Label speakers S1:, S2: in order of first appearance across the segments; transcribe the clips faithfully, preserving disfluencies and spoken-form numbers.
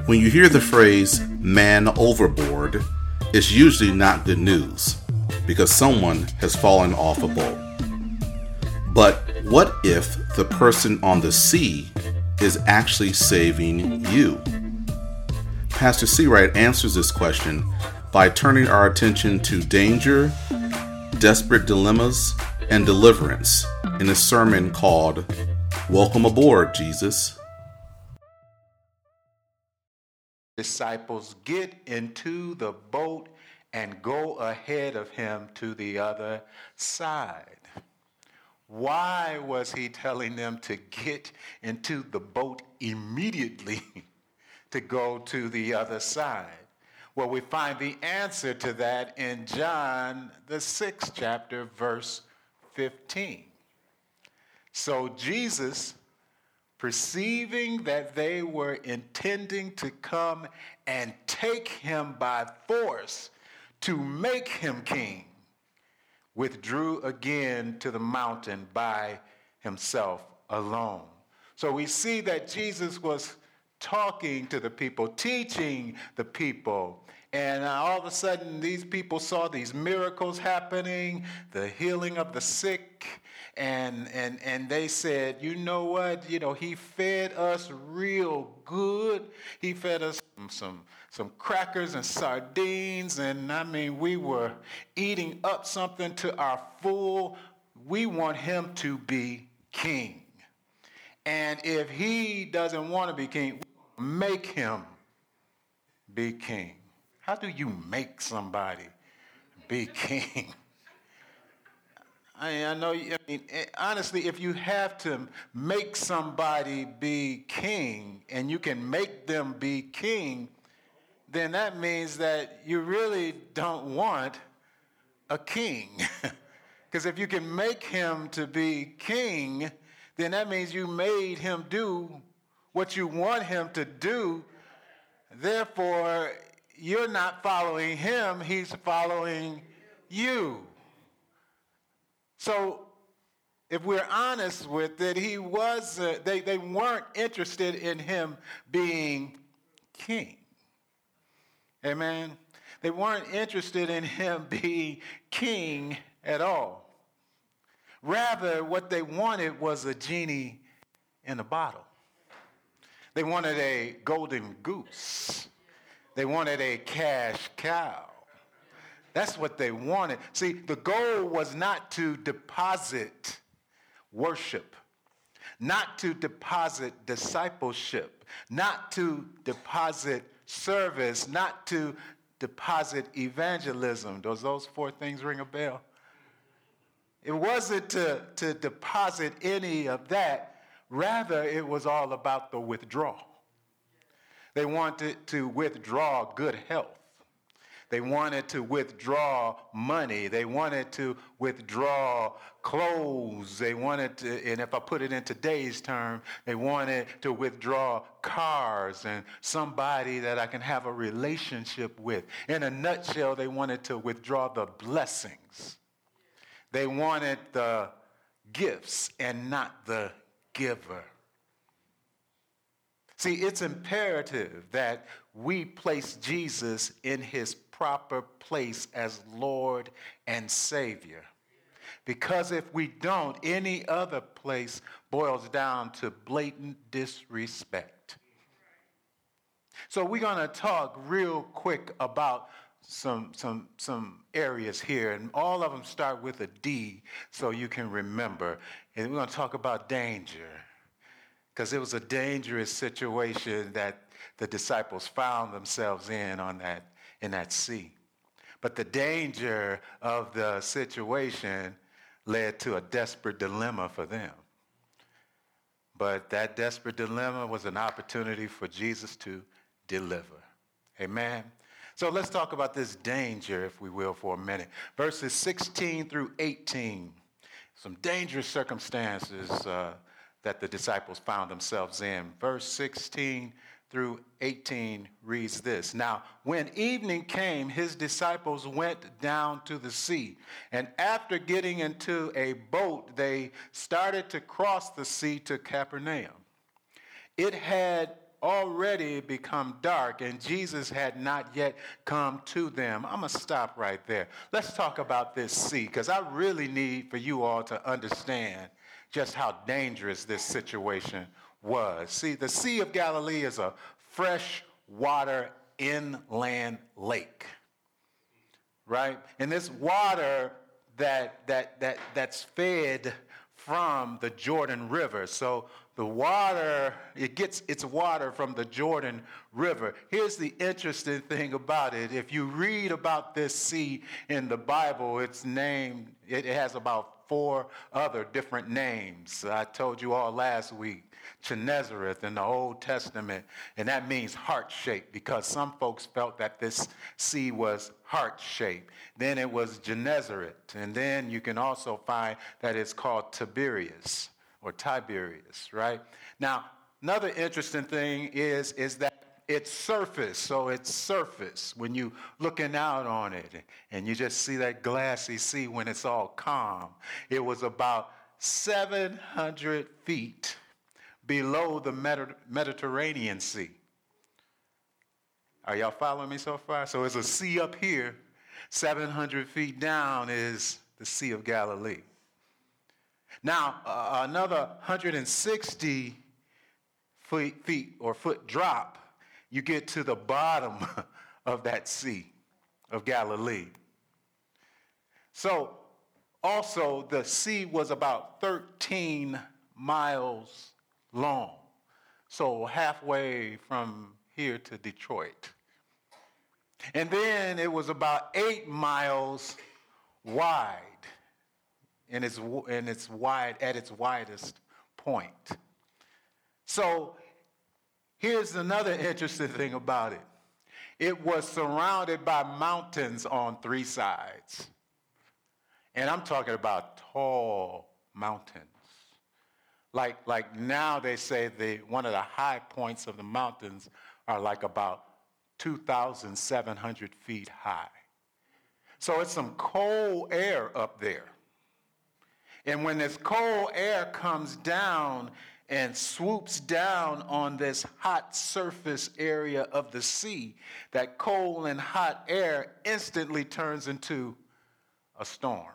S1: When you hear the phrase man overboard, it's usually not good news because someone has fallen off a boat. But what if the person on the sea is actually saving you? Pastor Seawright answers this question by turning our attention to danger, desperate dilemmas, and deliverance in a sermon called Welcome Aboard, Jesus.
S2: Disciples, get into the boat and go ahead of him to the other side. Why was he telling them to get into the boat immediately to go to the other side? Well, we find the answer to that in John, the sixth chapter, verse fifteen. So Jesus, perceiving that they were intending to come and take him by force to make him king, withdrew again to the mountain by himself alone. So we see that Jesus was talking to the people, teaching the people. And all of a sudden, these people saw these miracles happening, the healing of the sick, and and and they said, you know what? You know, he fed us real good. He fed us some some, some crackers and sardines, and I mean, we were eating up something to our full. We want him to be king. And if he doesn't want to be king, make him be king. How do you make somebody be king? I, I know, I mean, honestly, if you have to make somebody be king and you can make them be king, then that means that you really don't want a king. Because if you can make him to be king, then that means you made him do what you want him to do. Therefore, you're not following him, he's following you. So, if we're honest with it, he was, uh, they, they weren't interested in him being king. Amen? They weren't interested in him being king at all. Rather, what they wanted was a genie in a bottle. They wanted a golden goose. They wanted a cash cow. That's what they wanted. See, the goal was not to deposit worship, not to deposit discipleship, not to deposit service, not to deposit evangelism. Does those four things ring a bell? It wasn't to, to deposit any of that. Rather, it was all about the withdrawal. They wanted to withdraw good health. They wanted to withdraw money. They wanted to withdraw clothes. They wanted to, and if I put it in today's term, they wanted to withdraw cars and somebody that I can have a relationship with. In a nutshell, they wanted to withdraw the blessings. They wanted the gifts and not the giver. See, it's imperative that we place Jesus in his proper place as Lord and Savior. Because if we don't, any other place boils down to blatant disrespect. So we're going to talk real quick about some, some, some areas here, and all of them start with a D so you can remember. And we're going to talk about danger. Because it was a dangerous situation that the disciples found themselves in on that in that sea. But the danger of the situation led to a desperate dilemma for them. But that desperate dilemma was an opportunity for Jesus to deliver. Amen. So let's talk about this danger, if we will, for a minute. Verses sixteen through eighteen. Some dangerous circumstances uh, that the disciples found themselves in. Verse sixteen through eighteen reads this. Now, when evening came, his disciples went down to the sea, and after getting into a boat, they started to cross the sea to Capernaum. It had already become dark, and Jesus had not yet come to them. I'm going to stop right there. Let's talk about this sea, because I really need for you all to understand just how dangerous this situation was. See, the Sea of Galilee is a freshwater inland lake, right? And this water that that that that's fed from the Jordan River. So the water, it gets its water from the Jordan River. Here's the interesting thing about it. If you read about this sea in the Bible, it's named, it has about four other different names. I told you all last week, Gennesareth in the Old Testament, and that means heart-shaped, because some folks felt that this sea was heart-shaped. Then it was Gennesaret, and then you can also find that it's called Tiberias or Tiberias, right? Now, another interesting thing is, is that it's surface, so it's surface when you looking out on it, and you just see that glassy sea when it's all calm. It was about seven hundred feet below the Medi- Mediterranean Sea. Are y'all following me so far? So it's a sea up here. seven hundred feet down is the Sea of Galilee. Now, uh, another one hundred sixty feet, feet or foot drop, you get to the bottom of that Sea of Galilee. So, also, the sea was about thirteen miles long. So, halfway from here to Detroit. And then it was about eight miles wide. And it's, and it's wide at its widest point. So here's another interesting thing about it. It was surrounded by mountains on three sides. And I'm talking about tall mountains. Like, like now they say the, one of the high points of the mountains are like about two thousand seven hundred feet high. So it's some cold air up there. And when this cold air comes down and swoops down on this hot surface area of the sea, that cold and hot air instantly turns into a storm.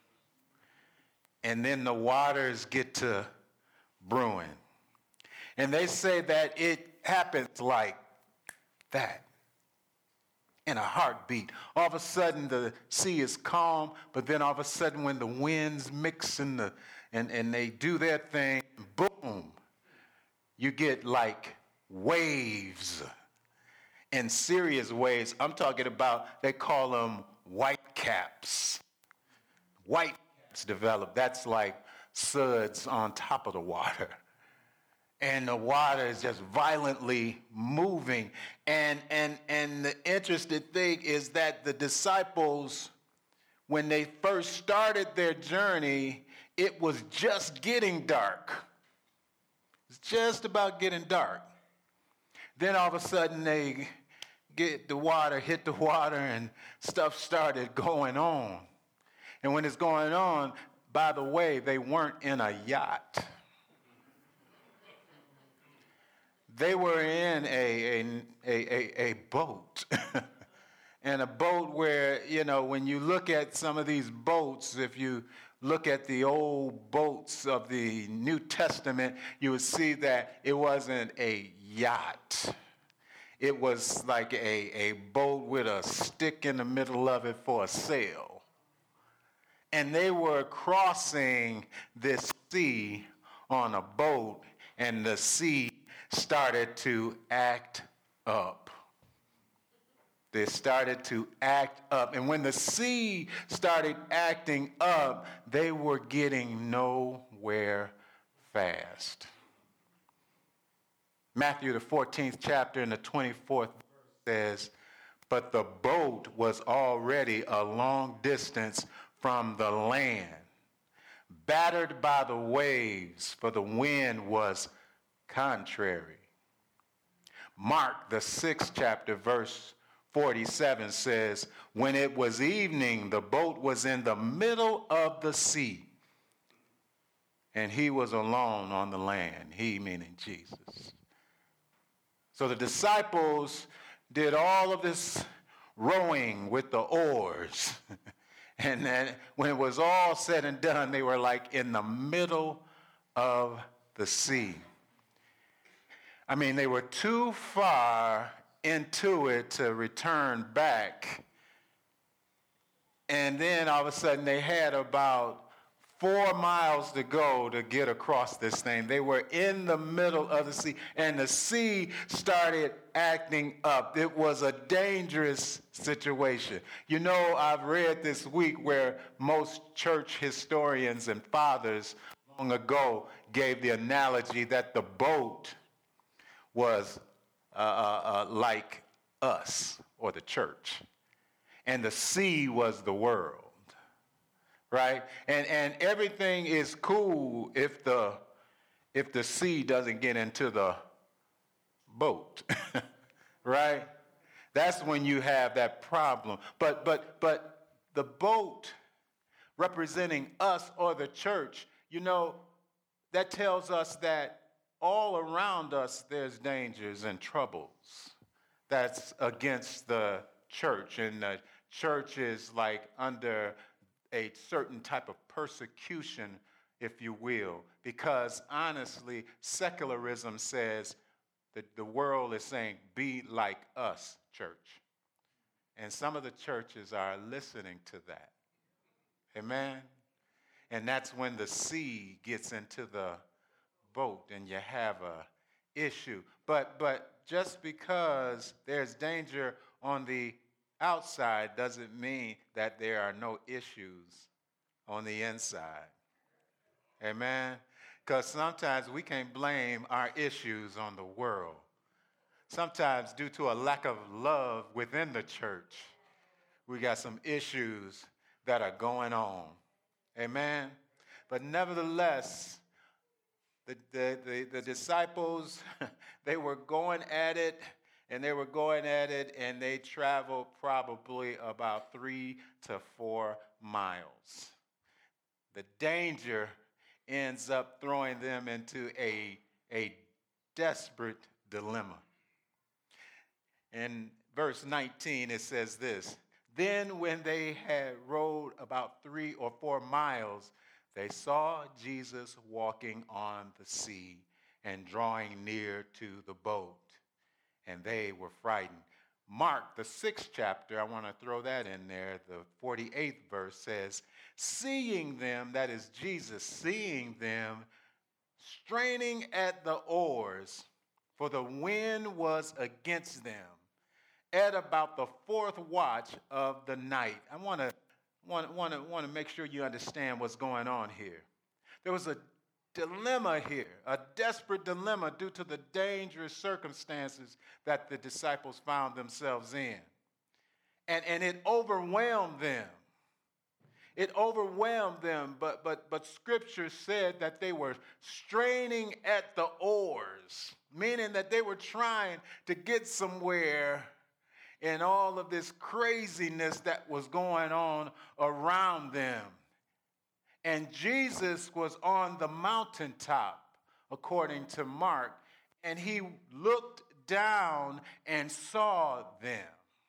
S2: And then the waters get to brewing. And they say that it happens like that. In a heartbeat. All of a sudden the sea is calm, but then all of a sudden when the winds mix and, the, and, and they do their thing, boom, you get like waves. And serious waves. I'm talking about, they call them white caps. White caps develop. That's like suds on top of the water. And the water is just violently moving. And, and, and the interesting thing is that the disciples, when they first started their journey, it was just getting dark. It's just about getting dark. Then all of a sudden they get the water, hit the water, and stuff started going on. And when it's going on, by the way, they weren't in a yacht. They were in a, a, a, a boat, and a boat where, you know, when you look at some of these boats, if you look at the old boats of the New Testament, you would see that it wasn't a yacht. It was like a, a boat with a stick in the middle of it for a sail. And they were crossing this sea on a boat, and the sea started to act up. They started to act up. And when the sea started acting up, they were getting nowhere fast. Matthew, the fourteenth chapter and the twenty-fourth verse says, "But the boat was already a long distance from the land, battered by the waves, for the wind was contrary." Mark, the sixth chapter, verse forty-seven says, "When it was evening, the boat was in the middle of the sea, and he was alone on the land." He meaning Jesus. So the disciples did all of this rowing with the oars. And then when it was all said and done, they were like in the middle of the sea. I mean, they were too far into it to return back. And then all of a sudden they had about four miles to go to get across this thing. They were in the middle of the sea, and the sea started acting up. It was a dangerous situation. You know, I've read this week where most church historians and fathers long ago gave the analogy that the boat was uh, uh, uh, like us, or the church, and the sea was the world. Right? And and everything is cool if the if the sea doesn't get into the boat. Right? That's when you have that problem. But but but the boat representing us or the church, you know, that tells us that all around us there's dangers and troubles that's against the church. And the church is like under a certain type of persecution, if you will, because honestly, secularism says that the world is saying, be like us, church. And some of the churches are listening to that. Amen? And that's when the sea gets into the boat and you have a issue. But, but just because there's danger on the outside doesn't mean that there are no issues on the inside. Amen? Because sometimes we can't blame our issues on the world. Sometimes due to a lack of love within the church, we got some issues that are going on. Amen? But nevertheless, the, the, the, the disciples, they were going at it. And they were going at it, and they traveled probably about three to four miles. The danger ends up throwing them into a, a desperate dilemma. In verse nineteen, it says this: Then when they had rowed about three or four miles, they saw Jesus walking on the sea and drawing near to the boat. And they were frightened. Mark, the sixth chapter, I want to throw that in there. The forty-eighth verse says, seeing them, that is Jesus, seeing them, straining at the oars, for the wind was against them, at about the fourth watch of the night. I want to want, want to want to make sure you understand what's going on here. There was a dilemma here, a desperate dilemma due to the dangerous circumstances that the disciples found themselves in. And, and it overwhelmed them. It overwhelmed them, but, but, but Scripture said that they were straining at the oars, meaning that they were trying to get somewhere in all of this craziness that was going on around them. And Jesus was on the mountaintop, according to Mark, and he looked down and saw them.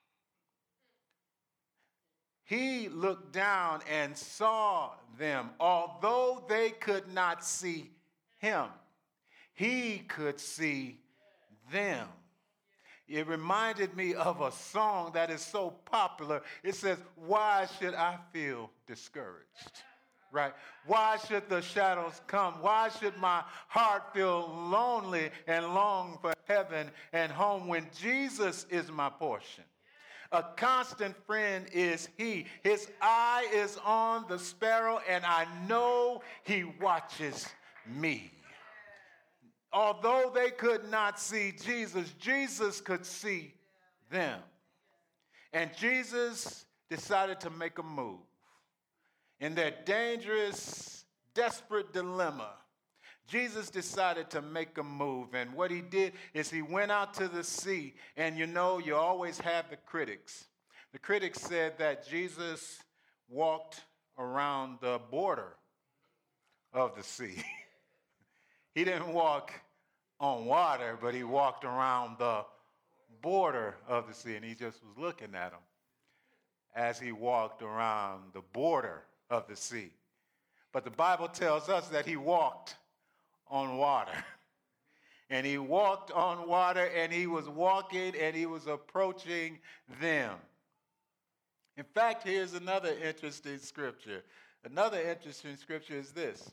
S2: He looked down and saw them. Although they could not see him, he could see them. It reminded me of a song that is so popular. It says, why should I feel discouraged? Right? Why should the shadows come? Why should my heart feel lonely and long for heaven and home when Jesus is my portion? A constant friend is he. His eye is on the sparrow, and I know he watches me. Although they could not see Jesus, Jesus could see them. And Jesus decided to make a move. In their dangerous, desperate dilemma, Jesus decided to make a move. And what he did is he went out to the sea. And you know, you always have the critics. The critics said that Jesus walked around the border of the sea. He didn't walk on water, but he walked around the border of the sea, and he just was looking at him as he walked around the border of the sea. But the Bible tells us that he walked on water. And he walked on water, and he was walking, and he was approaching them. In fact, here's another interesting scripture. Another interesting scripture is this.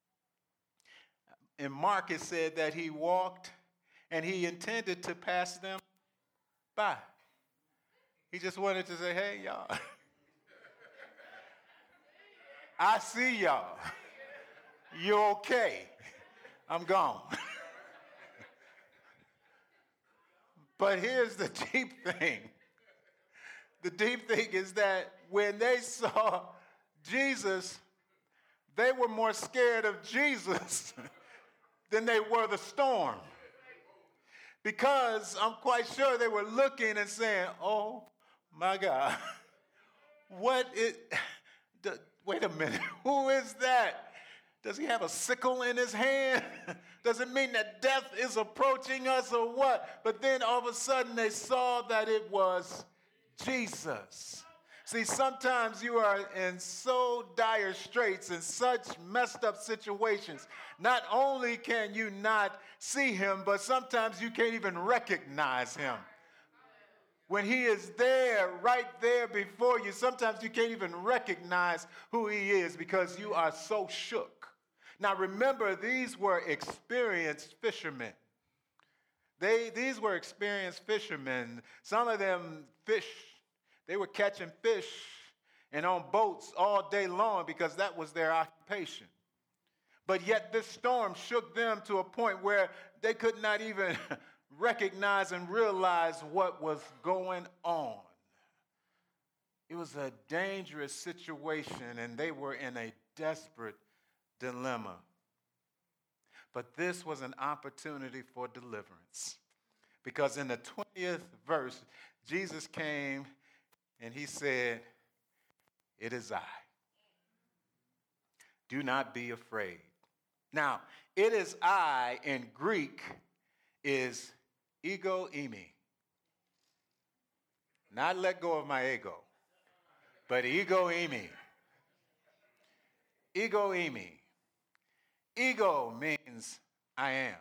S2: In Mark, it said that he walked, and he intended to pass them by. He just wanted to say, hey, y'all. I see y'all. You okay? I'm gone. But here's the deep thing. The deep thing is that when they saw Jesus, they were more scared of Jesus than they were the storm. Because I'm quite sure they were looking and saying, oh my God, what is, wait a minute, who is that? Does he have a sickle in his hand? Does it mean that death is approaching us or what? But then all of a sudden they saw that it was Jesus. See, sometimes you are in so dire straits and such messed up situations. Not only can you not see him, but sometimes you can't even recognize him. When he is there, right there before you, sometimes you can't even recognize who he is because you are so shook. Now remember, these were experienced fishermen. They, these were experienced fishermen. Some of them fish. They were catching fish and on boats all day long because that was their occupation. But yet this storm shook them to a point where they could not even recognize and realize what was going on. It was a dangerous situation, and they were in a desperate dilemma. But this was an opportunity for deliverance. Because in the twentieth verse, Jesus came and he said, "It is I. Do not be afraid." Now, "it is I" in Greek is ego eimi. Not let go of my ego, but ego eimi. Ego eimi. Ego means I am.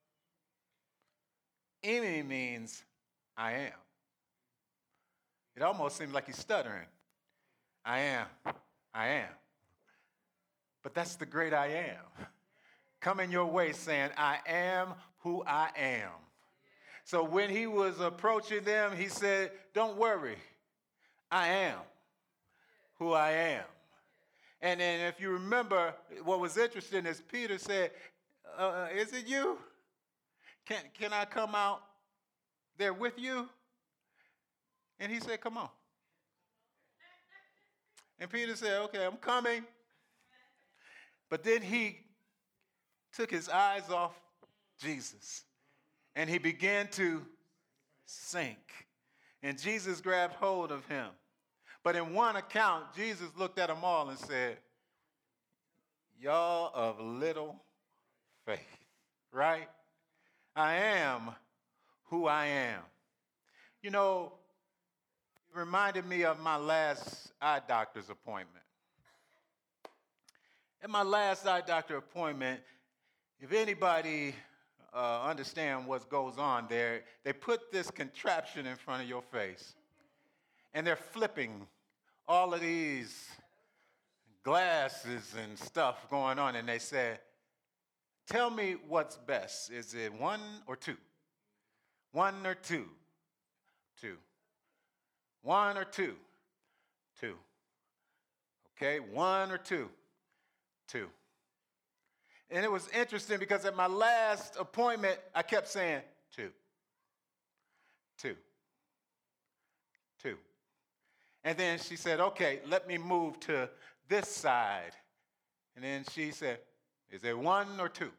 S2: Eimi means I am. It almost seems like he's stuttering. I am. I am. But that's the great I am. Coming your way saying, I am who I am. So when he was approaching them, he said, don't worry. I am who I am. And then if you remember, what was interesting is Peter said, uh, is it you? Can, can I come out there with you? And he said, come on. And Peter said, okay, I'm coming. But then he took his eyes off Jesus, and he began to sink. And Jesus grabbed hold of him. But in one account, Jesus looked at them all and said, y'all of little faith, right? I am who I am. You know, it reminded me of my last eye doctor's appointment. At my last eye doctor appointment, if anybody uh, understand what goes on there, they put this contraption in front of your face, and they're flipping all of these glasses and stuff going on, and they say, tell me what's best. Is it one or two? One or two? Two. One or two? Two. Okay, one or two? Two. And it was interesting because at my last appointment, I kept saying two. Two. Two. And then she said, okay, let me move to this side. And then she said, is it one or two?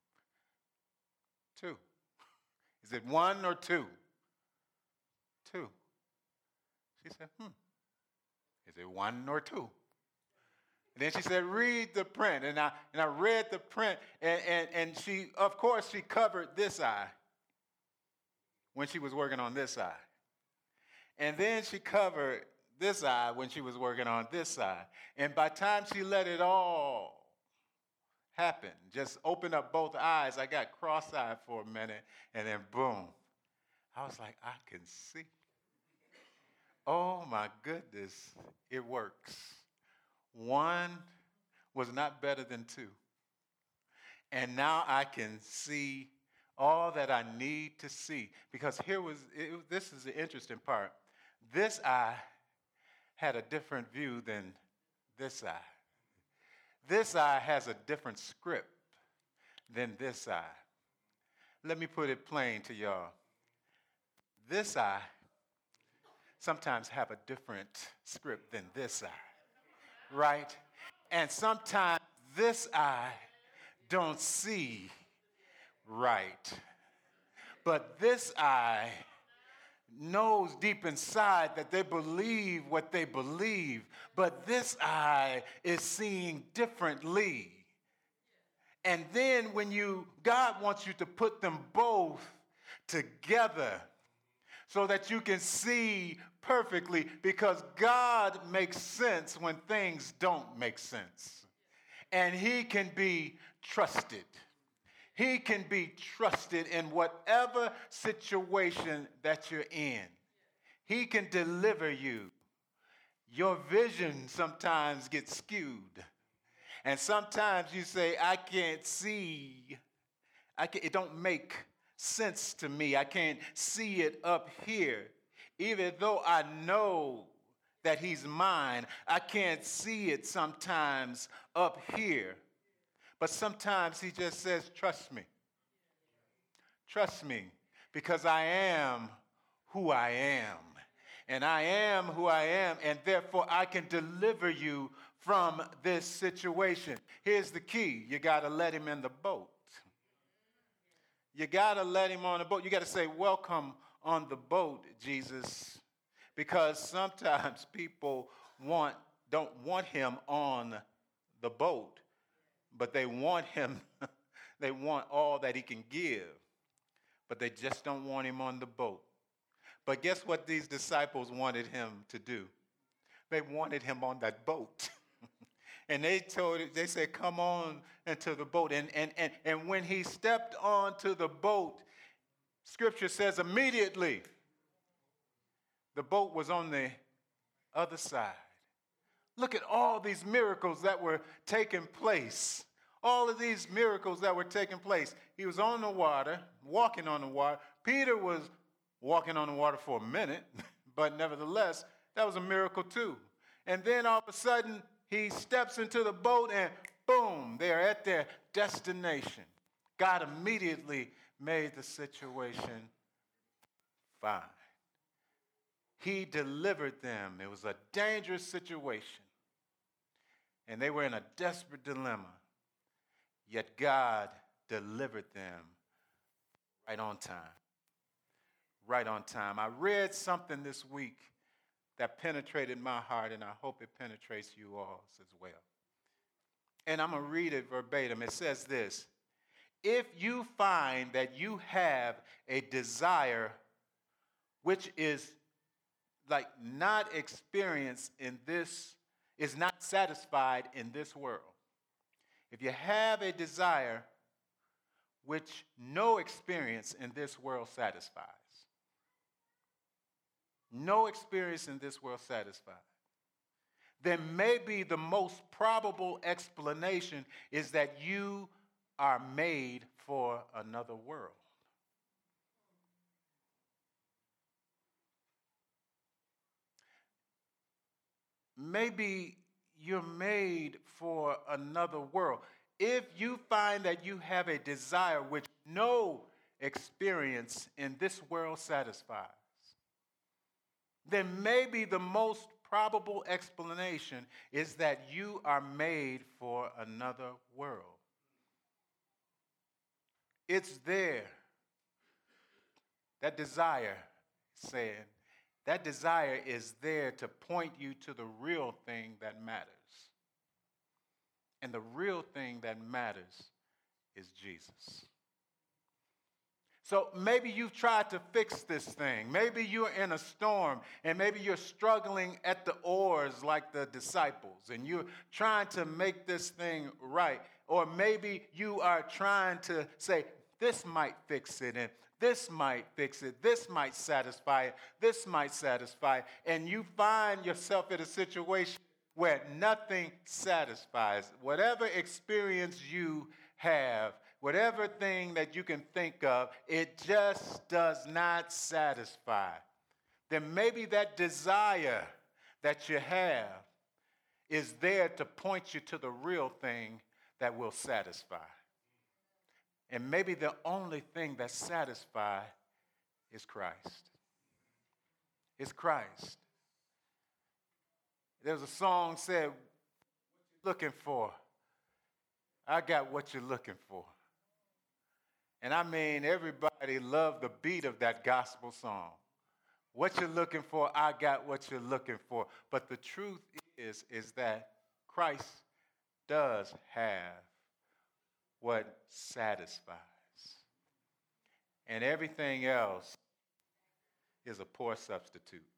S2: Two. Is it one or two? Two. She said, hmm. Is it one or two? And then she said, read the print. And I, and I read the print, and, and, and she, of course, she covered this eye when she was working on this eye. And then she covered this eye when she was working on this eye. And by the time she let it all happen, just open up both eyes, I got cross-eyed for a minute, and then boom. I was like, I can see. Oh my goodness, it works. One was not better than two. And now I can see all that I need to see. Because here was, it, this is the interesting part. This eye had a different view than this eye. This eye has a different script than this eye. Let me put it plain to y'all. This eye sometimes have a different script than this eye, right? And sometimes this eye don't see right. But this eye knows deep inside that they believe what they believe, but this eye is seeing differently. And then when you, God wants you to put them both together so that you can see perfectly, because God makes sense when things don't make sense. And he can be trusted. He can be trusted in whatever situation that you're in. He can deliver you. Your vision sometimes gets skewed. And sometimes you say, I can't see. I can't, it don't make sense to me. I can't see it up here. Even though I know that he's mine, I can't see it sometimes up here. But sometimes he just says, trust me. Trust me, because I am who I am. And I am who I am, and therefore I can deliver you from this situation. Here's the key. You got to let him in the boat. You got to let him on the boat. You got to say, welcome on the boat, Jesus. Because sometimes people want don't want him on the boat. But they want him, they want all that he can give, but they just don't want him on the boat. But guess what these disciples wanted him to do? They wanted him on that boat. And they told it, they said, come on into the boat. And, and, and, and when he stepped onto the boat, Scripture says immediately the boat was on the other side. Look at all these miracles that were taking place. All of these miracles that were taking place. He was on the water, walking on the water. Peter was walking on the water for a minute, but nevertheless, that was a miracle too. And then all of a sudden, he steps into the boat and boom, they're at their destination. God immediately made the situation fine. He delivered them. It was a dangerous situation. And they were in a desperate dilemma. Yet God delivered them right on time. Right on time. I read something this week that penetrated my heart, and I hope it penetrates you all as well. And I'm going to read it verbatim. It says this: if you find that you have a desire which is like not experienced in this, is not satisfied in this world. If you have a desire which no experience in this world satisfies, no experience in this world satisfies, then maybe the most probable explanation is that you are made for another world. Maybe you're made for another world. If you find that you have a desire which no experience in this world satisfies, then maybe the most probable explanation is that you are made for another world. It's there. That desire, saying, that desire is there to point you to the real thing that matters. And the real thing that matters is Jesus. So maybe you've tried to fix this thing. Maybe you're in a storm, and maybe you're struggling at the oars like the disciples, and you're trying to make this thing right. Or maybe you are trying to say, this might fix it, and this might fix it, this might satisfy it, this might satisfy it. And you find yourself in a situation where nothing satisfies. Whatever experience you have, whatever thing that you can think of, it just does not satisfy. Then maybe that desire that you have is there to point you to the real thing that will satisfy. And maybe the only thing that satisfies is Christ. It's Christ. There's a song said, what you looking for? I got what you're looking for. And I mean, everybody loved the beat of that gospel song. What you're looking for, I got what you're looking for. But the truth is, is that Christ does have what satisfies. And everything else is a poor substitute.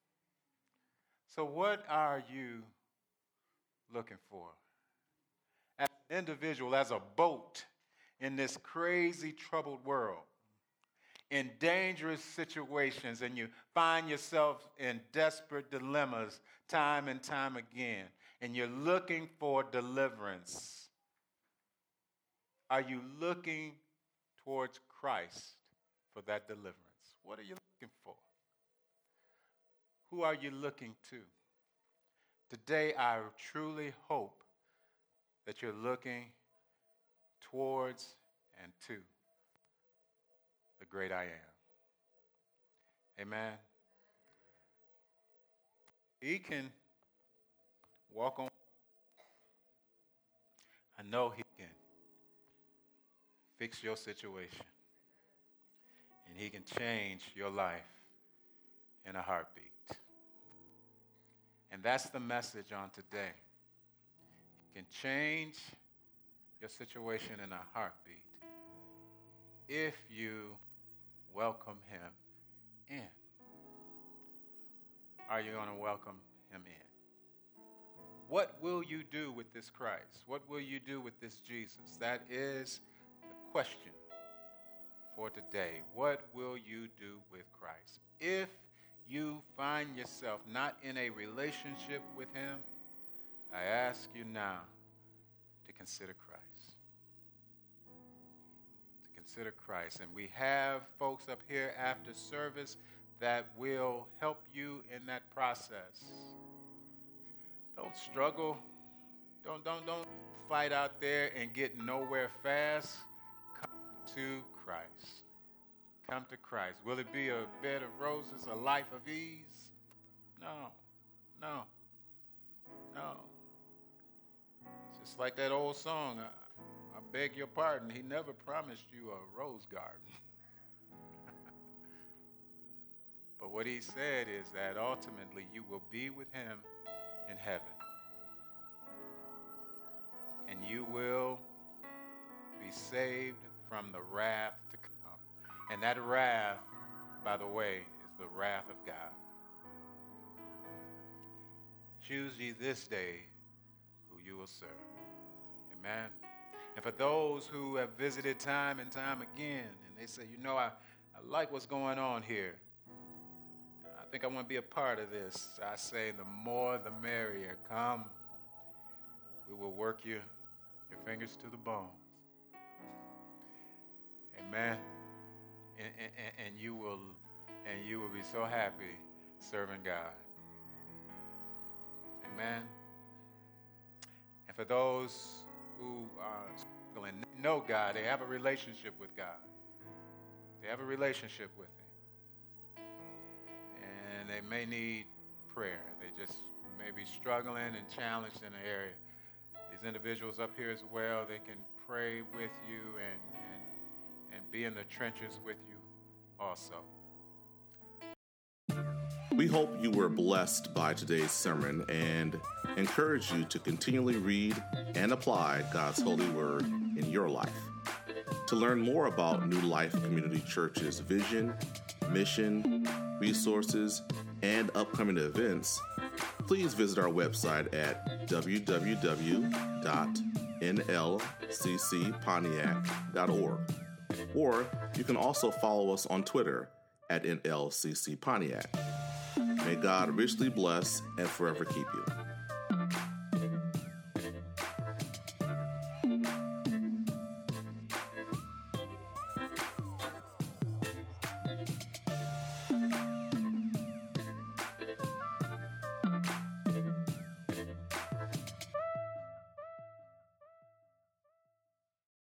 S2: So what are you looking for? As an individual, as a boat in this crazy, troubled world, in dangerous situations, and you find yourself in desperate dilemmas time and time again, and you're looking for deliverance, are you looking towards Christ for that deliverance? What are you looking for? Who are you looking to? Today, I truly hope that you're looking towards and to the great I am. Amen. He can walk on. I know he can fix your situation. And he can change your life in a heartbeat. And that's the message on today. He can change your situation in a heartbeat if you welcome him in. Are you going to welcome him in? What will you do with this Christ? What will you do with this Jesus? That is the question for today. What will you do with Christ? If you find yourself not in a relationship with him, I ask you now to consider Christ. To consider Christ. And we have folks up here after service that will help you in that process. Don't struggle. Don't, don't, don't fight out there and get nowhere fast. Come to Christ. Come to Christ. Will it be a bed of roses, a life of ease? No, no, no. It's just like that old song, I, I beg your pardon, he never promised you a rose garden. But what he said is that ultimately you will be with him in heaven. And you will be saved from the wrath to come. And that wrath, by the way, is the wrath of God. Choose ye this day who you will serve. Amen. And for those who have visited time and time again, and they say, you know, I, I like what's going on here. I think I want to be a part of this. I say, the more the merrier. Come. We will work you, your fingers to the bones. Amen. And, and, and you will and you will be so happy serving God. Amen. And for those who are struggling, know God, they have a relationship with God. They have a relationship with him. And they may need prayer. They just may be struggling and challenged in an area. These individuals up here as well, they can pray with you and, and, and be in the trenches with you also.
S1: We hope you were blessed by today's sermon and encourage you to continually read and apply God's holy word in your life. To learn more about New Life Community Church's vision, mission, resources, and upcoming events, please visit our website at w w w dot n l c c pontiac dot org. Or you can also follow us on Twitter at N L C C Pontiac. May God richly bless and forever keep you.